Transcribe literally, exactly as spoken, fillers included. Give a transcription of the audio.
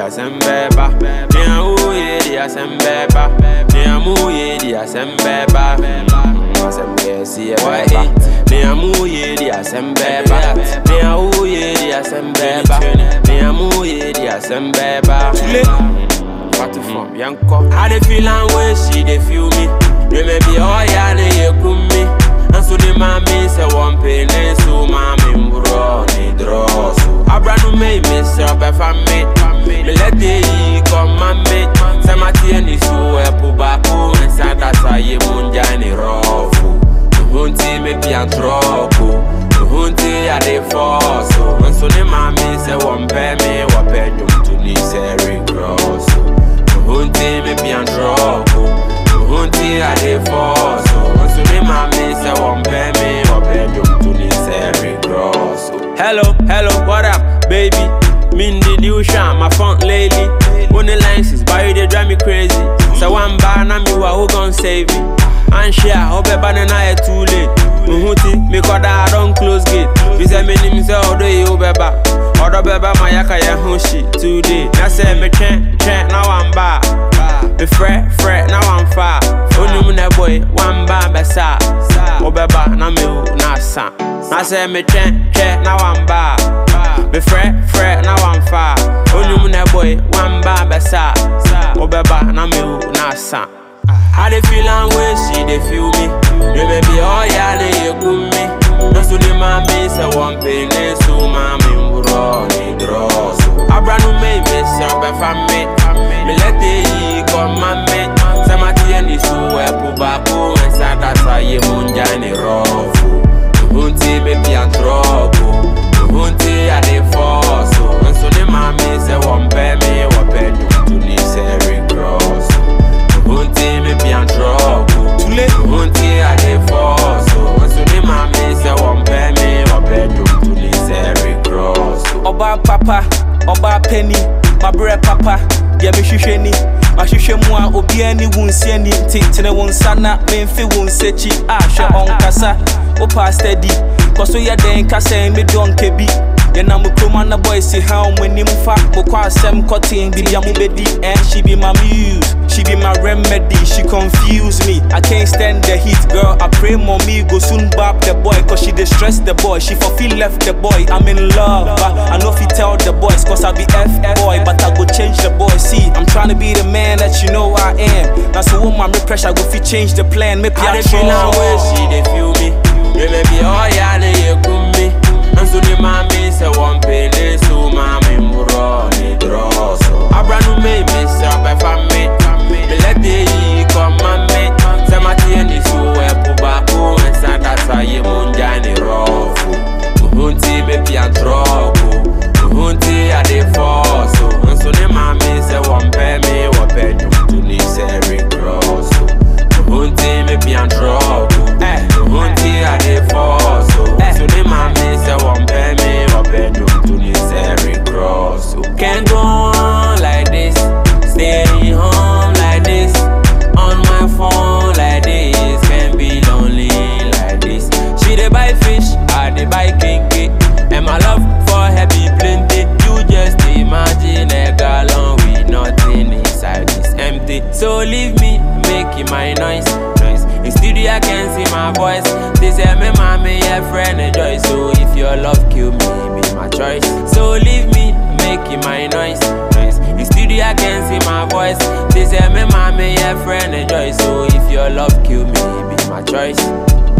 asembeba. Me a who ye di asembeba. Me a mu ye di asembeba. Asembeba see eba. Me a mu ye di asembeba. Me a who ye di asembeba. Me a mu ye di asembeba. What to form, yanko. How they feel and way she they feel me. They may be all ya ne ye kum me. And so the mommy say one pain so mommy bro ni draw so. Abranu me me say be family. Me let the come my mate. Say my tea ni so e pu ba ku. Me say that say ye munja ni rofu. Hunti me be an trouble. Hunti a dey force so. And so the mommy say one pay me what pay you to ni say recross so. Hunti me be an trouble. Hunti a dey force so. And so the mommy say one pay me what pay you to ni say recross so. Hello, hello, what up, baby? Mindy new sham, my phone lately. Only lines is by you, they drive me crazy. So one bar, na me who gon' save me. And share, hope a banana too late. Muhuti, me call that I don't close gate. You say me name say all day you beba. Other beba my yaka ya hushi today. I say me chen chen now I'm bar. Me fret fret now I'm far. Only me na boy one bar besa. O beba na me u na sa. I say me chen chen now I'm bar. Me fret fret now I'm far. Only me na boy one bar besa. O beba na me u na sa. How they feel and way she they feel me. They may be all ya they ye kum me. No so the mommy say one pain so mommy bro ni draw so. Abranu me me say be family. Me let the come my mate. Say my tea ni so e pu ba ku. Me say that say ye munja ni rofu. Hunti me be an trouble. Hunti a dey force so. And so the mommy say one pay me what pay you to ni say recross so. Hunti me be an trouble. Hunti a dey force so. And so the mommy say one pay me what pay you to ni say recross so. Oba papa, oba penny, my bread papa, yeah me shisheni. I shishe mwa obi ani wunsi ani tintine wunsana me mfi wunsechi ashe onkasa opa steady koso ya den kasa me don kebi ya na mu kroma na boy si how many mfa mo kwa asem cotton bi ya mu bedi and she be my muse she be my remedy she confuse me I can't stand the heat girl I pray mommy go soon bab the boy cause she distress the boy she for feel left the boy I'm in love but I know if you tell the boys cause I be F boy but I go change the boy see I'm trying to be the man that you know I am. That's a woman with pressure go fi change the plan. Maybe I feel and way she they feel me. They may be all ya they ye kum me. And so the mommy say one pain so mommy bro ni draw so. Abranu me me say be family. Me let the come my mate. Say my tea ni so e pu ba ku. And say that say ye munja ni rofu. Hunti me be an trouble. Hunti a dey force so. And so the mommy say one pay me what pay you to ni say recross so. Hunti me be an trouble. Hunti a dey force so. So the mommy say one pay me what pay you to ni say recross so. Can't go on like this, staying home like this, on my phone like this, can't be lonely like this. She dey buy fish, I dey buy kinky, and my love for her be plenty. You just imagine a gallon with nothing inside this empty. So leave me, making my noise, noise. In studio I can see my voice. They say me mommy, your friend enjoy. So if your love kill me, be my choice. So leave me, making my noise, noise. In studio I can see my voice. They say me mommy, your friend enjoy. So if your love kill me, be my choice.